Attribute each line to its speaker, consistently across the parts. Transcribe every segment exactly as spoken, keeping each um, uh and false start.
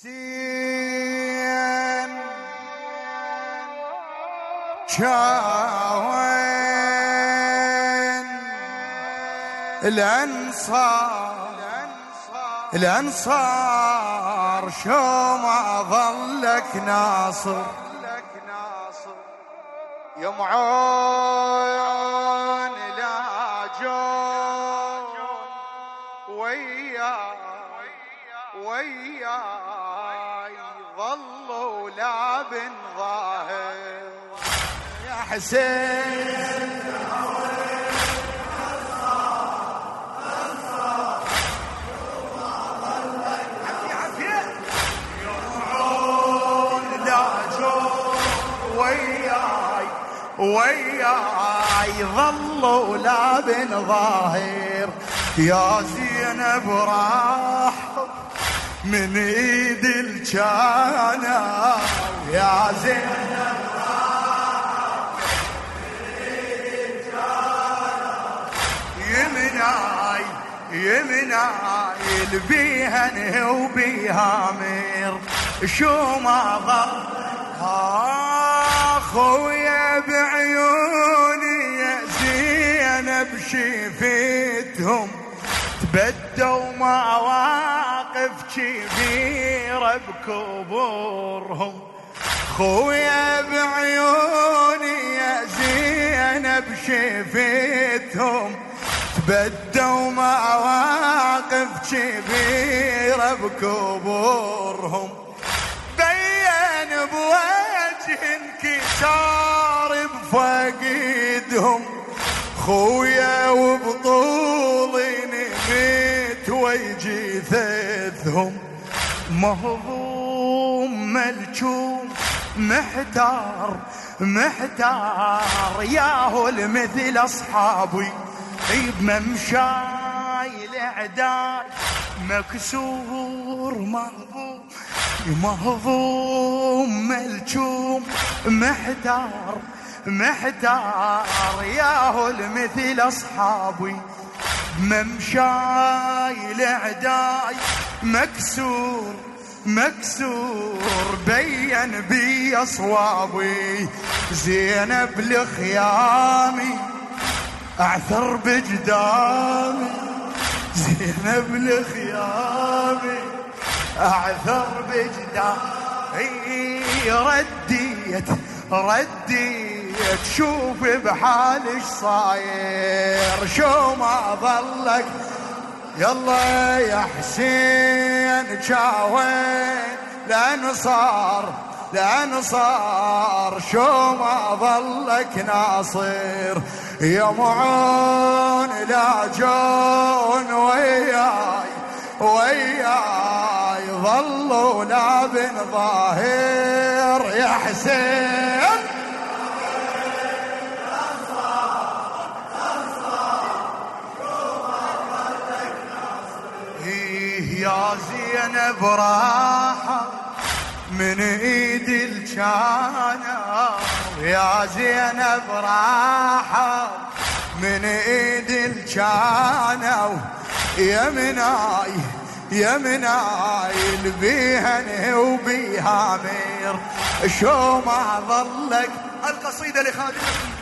Speaker 1: حسين شاوين الأنصار الأنصار شو ما ظلك ناصر يوم عون لا جون وياي وياي ظلوا لا بن ظاهر يا حسين وياي ظلوا لا بن ظاهر يا زينب راح من ايد الجانا يا زينب راح من ايد الجانا يمناي يمناي البيهن وبيهامر شو ما ظل خويا بعيوني يا زينب شفتهم تبدوا مواقف كبيرة بكبرهم خويا بعيوني يا زينب شفتهم تبدوا مواقف كبيرة بكبرهم بين بوجه انكسار بفقدهم خويا وبطولي نميت ويجي ثثهم مهضوم ملجوم محتار محتار ياهو المثل اصحابي بممشاي الاعداء مكسور مهضوم مهضوم ملجوم محتار محتار ياهو المثل اصحابي ممشاي الاعداء مكسور مكسور بين بي اصوابي زينب لخيامي اعثر بجدامي زينب لخيامي اعثر بجدامي رديت رديت شوف بحالش صاير شو ما ظلك يلا يا حسين شاوين الأنصار الأنصار شو ما ظلك ناصر يا معون لا جون وياي وياي ظلوا لا بن ظاهر يا حسين يا زينب راحة من ايد الجانا يا زينب راحة من ايد الجانا يمناي يمناي البيهن وبيهامر شو ما ظلك القصيدة لخادمكم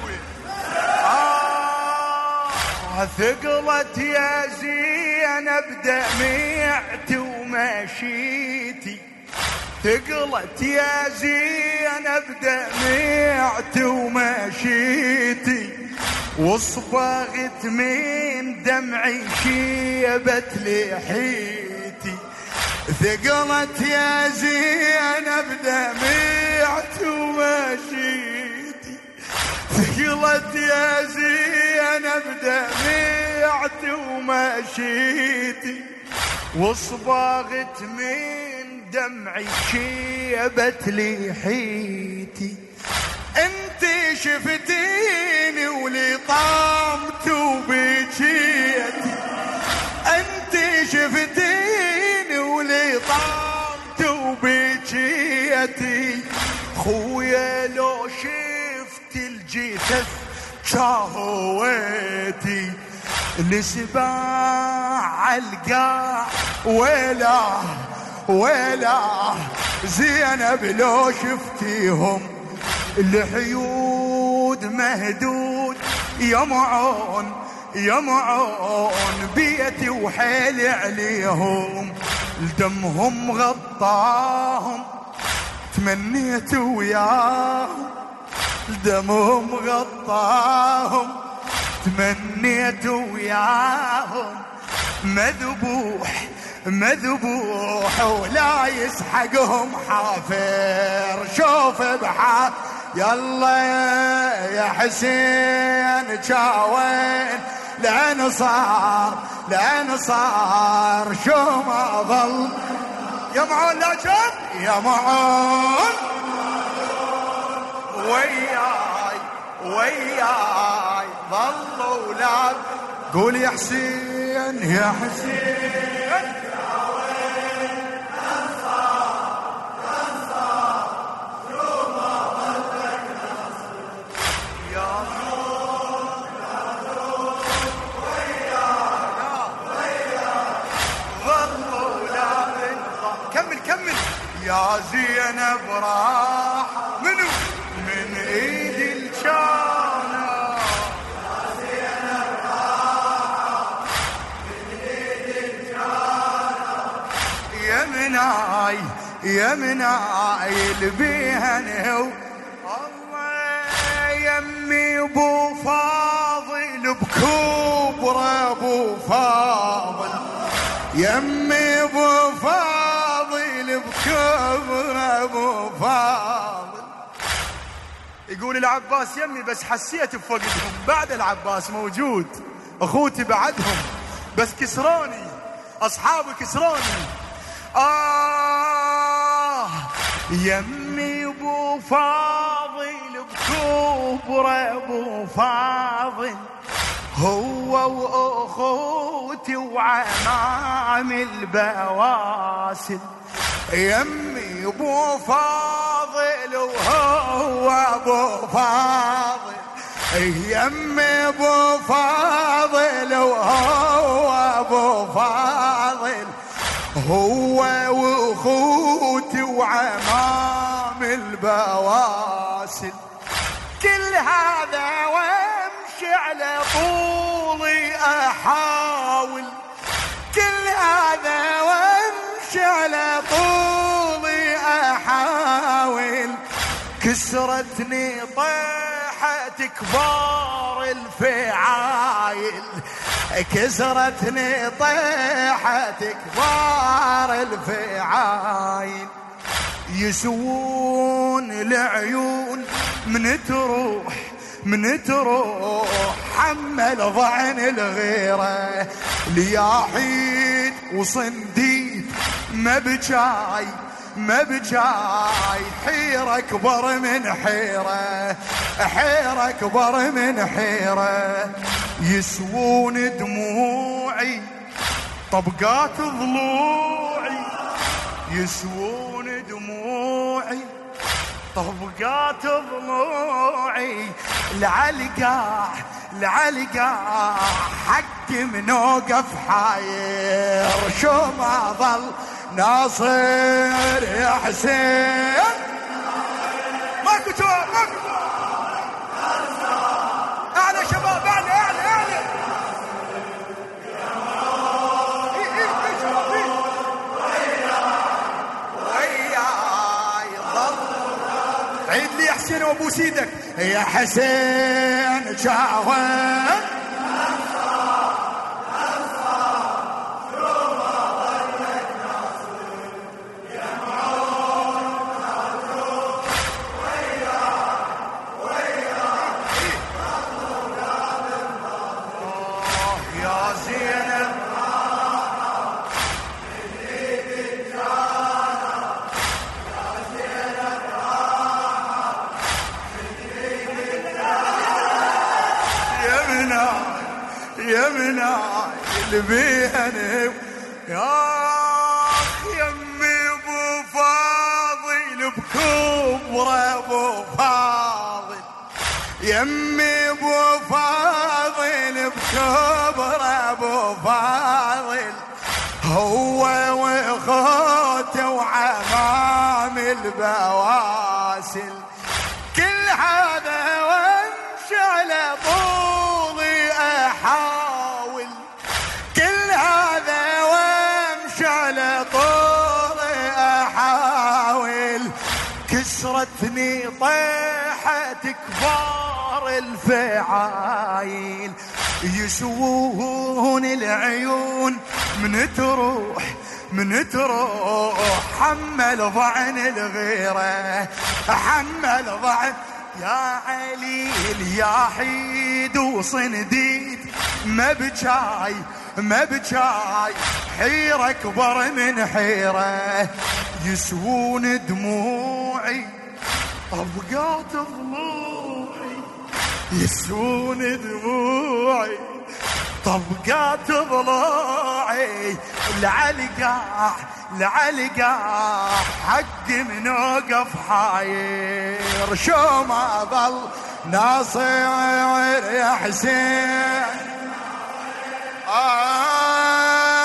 Speaker 1: آه ثقلت يا زينب دمعتي ومشيتي ثقلت يا زينب دمعتي ومشيتي وصبغت من دمعي شيبت لحيتي ثقلت يا زينب دمعتي ومشيتي ثقلت يا زينب دمعتي ومشيتي وصبغت من دمعي شيبت لحيتي انت شفتيني ولي طامت وبكيتي انت شفتيني ولي طامت وبكيتي خويا لو شفت الجثث شهوتي السباع القاع ولا ويلا زينب لو شفتيهم الحيود مهدود يمعون يمعون بيتي وحيل عليهم دمهم غطاهم تمنيت وياهم دمهم غطاهم تمنيت وياهم مذبوح مذبوح ولا يسحقهم حافر شوف بحال يلا يا حسين جاوين لأن صار لأن صار شو ما ظل يمعون لا جن يمعون وياي وياي ظلوا لا قول يا حسين يا حسين يا زينب راح منو من ايد الجانة يا زينب راح من ايد الجانة يا مناي يا مناي البيها نهو الله يمي ابو فاضل بكبر ابو فاضل يمي ابو فاضل بكبر ابو فاضل يقول العباس يمي بس حسيت بفقدهم بعد العباس موجود اخوتي بعدهم بس كسروني اصحابي كسروني آه يمي ابو فاضل بكبر ابو فاضل هو واخوتي وعمامي البواسل يمي ابو فاضل وهو ابو فاضل يمي ابو فاضل وهو ابو فاضل هو واخوتي وعمام البواسل كل هذا وامشي على طولي احاول كل هذا وامشي على طولي احاول كسرتني طيحة كبار الفعايل كسرتني طيحة كبار الفعايل يسوون العيون من تروح من تروح حمل ضعن الغيرة لياحيد وصنديد ما بجاي ما بجاي حيرة أكبر من حيرة حيرة أكبر من حيرة يسوون دموعي طبقات ضلوعي يسوون دموعي طبقات ضلوعي العلقة العلقة حق من وقف حاير شو ما ظل ناصر يا حسين ماكو جواب ماكو اعلى شباب اعلى اعلى اعلى عيد لي يا حسين وابو سيدك يا حسين جاوب يمنا اللي بيها نهو يا يمي ابو فاضل بكبر ابو فاضل يمي ابو فاضل بكبر ابو فاضل هو واخوته والبواسل، كل هذا وامشي على طولي احاول، كل هذا وامشي على طولي احاول، كسرتني طيحة كبار الفعايل، يسوون العيون من تروح من تروح، حمل ضعن الغيرة حمل ضعن، يا عليل يا حيد وصنديد، ما بجاي ما بجاي حيرة اكبر من حيرة، يسوون دموعي طبقات ضلوعي، يسوون دموعي طبقات ضلوعي، العلقاح العلقاح حق من وقف حاير، شو ما ظل ناصر يا حسين. آه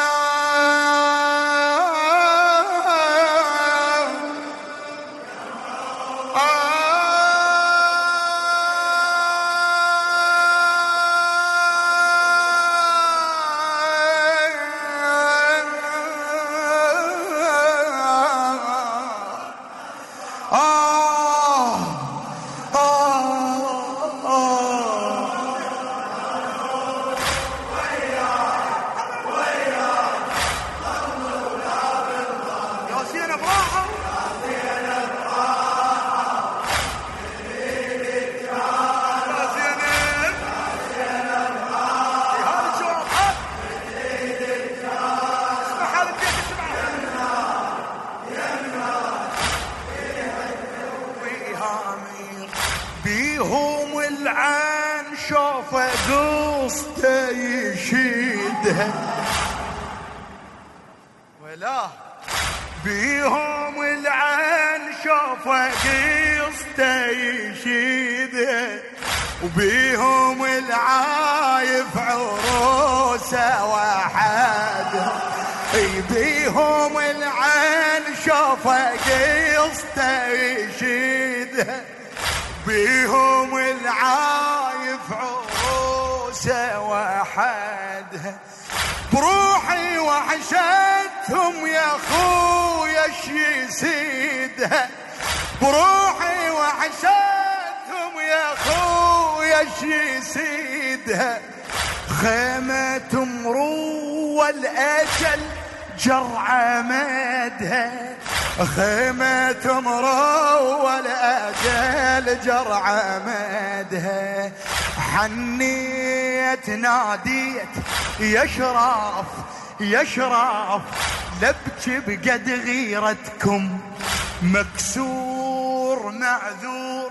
Speaker 1: بيهم العين شوفه قصته يشيدها، ولا بيهم العين شوفه قصته يشيدها، وبيهم العايف عروسه واحد، بيهم العين شوفه قصته يشيدها، بيهم العايف عروسه وحدها، بروحي وحشتهم يا خويا ايش يسيدها، بروحي وحشتهم يا خويا ايش يسيدها، خيمة مروى الاجل جرعة مدها، خيمة مروى الأجل جرعة مدها، حنيت ناديت يا شراف يا شراف، لبكي بقد غيرتكم، مكسور معذور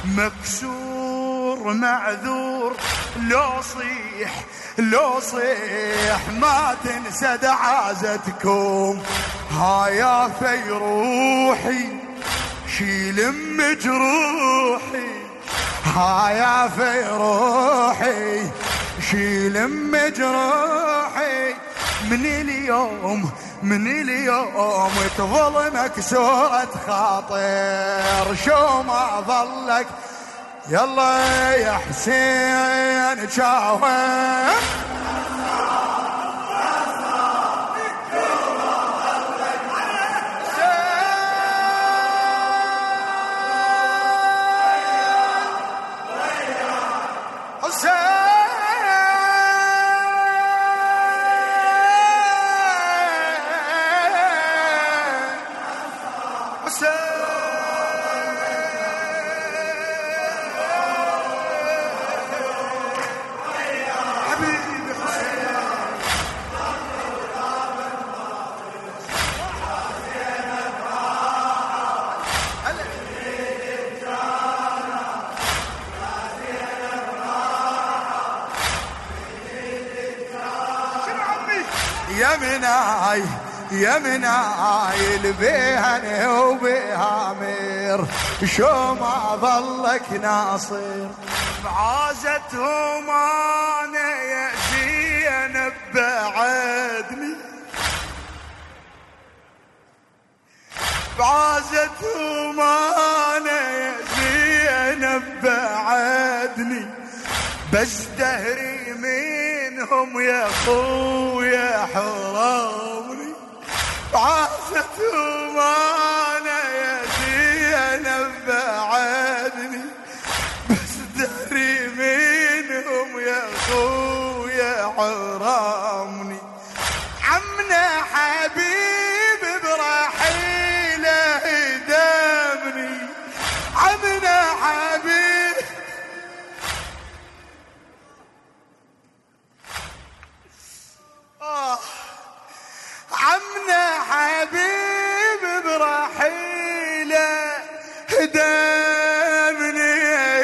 Speaker 1: مكسور معذور، لو صيح لو صيح ما تنسى دعازتكم، ها يا في روحي شيل مجروحي، ها يا في روحي شيل مجروحي، من اليوم من اليوم تظل مكسورة خاطر، شو ما ظلك يلا يا حسين شاوم. يا مناي يا مناي البيهن وبهامير، شو ما ظلك ناصر بعازتهم انا يا زينب بعدني، بعازتهم انا يا زينب بعدني، بس دهري منهم يا خويا حرمني. بعازتهم انا يا زينب بعدني، بس دهري منهم يا خويا حرمني. عمنا حبيب برحيله دمني، عمنا حبيب آه عمنا حبيب برحيله دمني،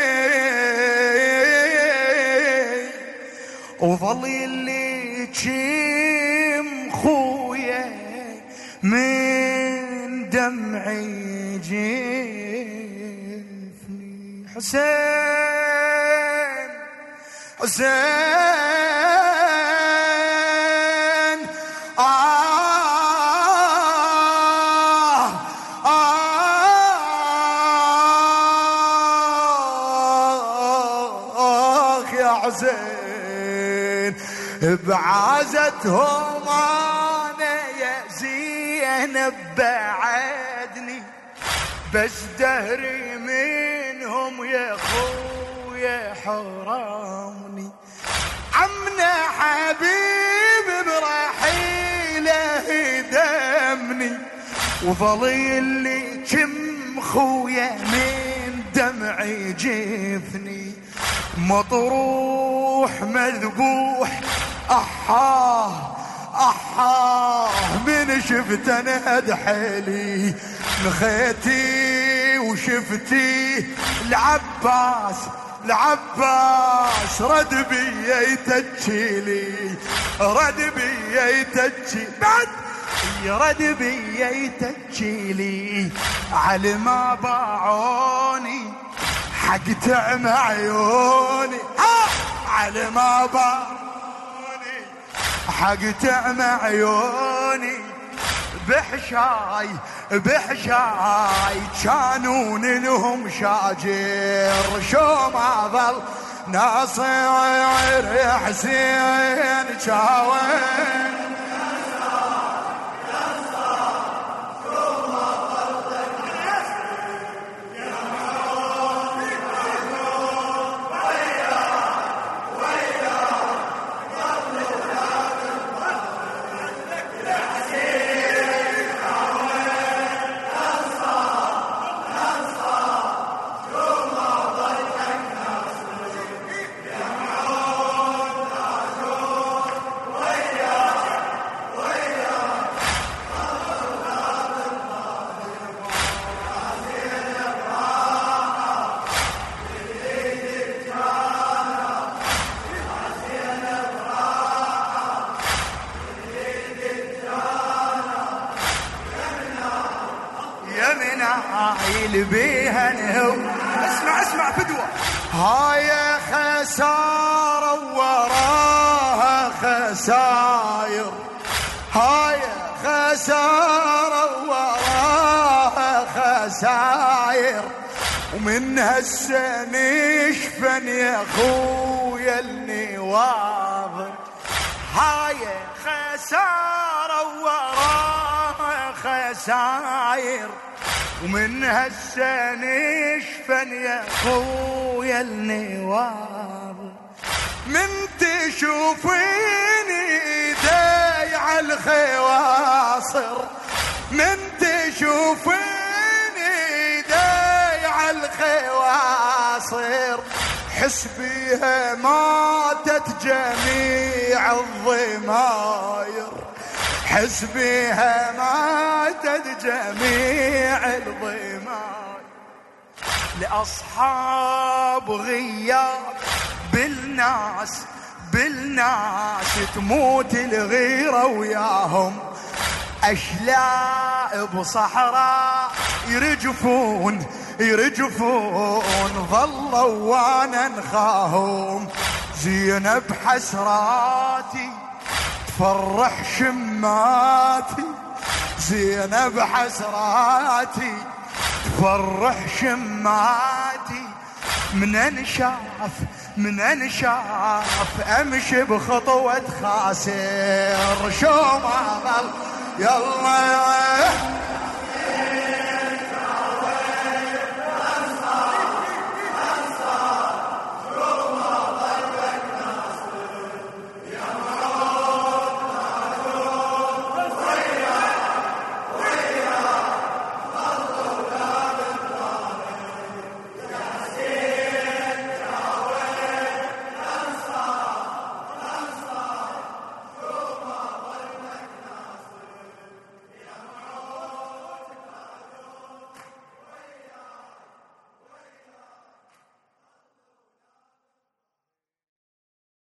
Speaker 1: وظل اللي جيم خويا من دمعي جفني. حسين حسين آه آه يا حسين، بعازتهم انا يا زينب بعدني، بس دهري منهم يا خويا حرمني. عمنا حبيب برحيله دمني، وظليلي كم خويا من دمعي جفني. مطروح مذبوح أحاه أحاه، من شفت أنا أدحلي نخيتي وشفتي العباس العباس، رد بيا يتجيلي رد بيا يتجي بعد رد بيا يتجيلي. على ما باعوني حق تعم عيوني، على ما باعوني حق تعم عيوني. بحشاي بحشاي كانون لهم شاجر، شو ما ظل ناصر حسين شاوين. عايل بيها نهو. اسمع اسمع فدوة، هاي خسارة وراها خساير، هاي خسارة وراها خساير، ومن هسه نشفن يا خويا النواظر. هاي خسارة وراها خساير، ومن هسه نشفن يا خويا النواظر. من تشوفيني ايدي على الخواصر، من تشوفيني ايدي على الخواصر، حس بيها ماتت جميع الضماير، حس بيها ماتت جميع الضماير. لأصحاب غياب بالناس بالناس تموت الغيرة وياهم، أشلاء بصحراء يرجفون يرجفون، ظلوا وانا نخاهم. زينب حسراتي تفرح شماتي، زينب حسراتي تفرح شماتي، من انشاف من انشاف امشي بخطوة خاسر، شو ما ظل يلا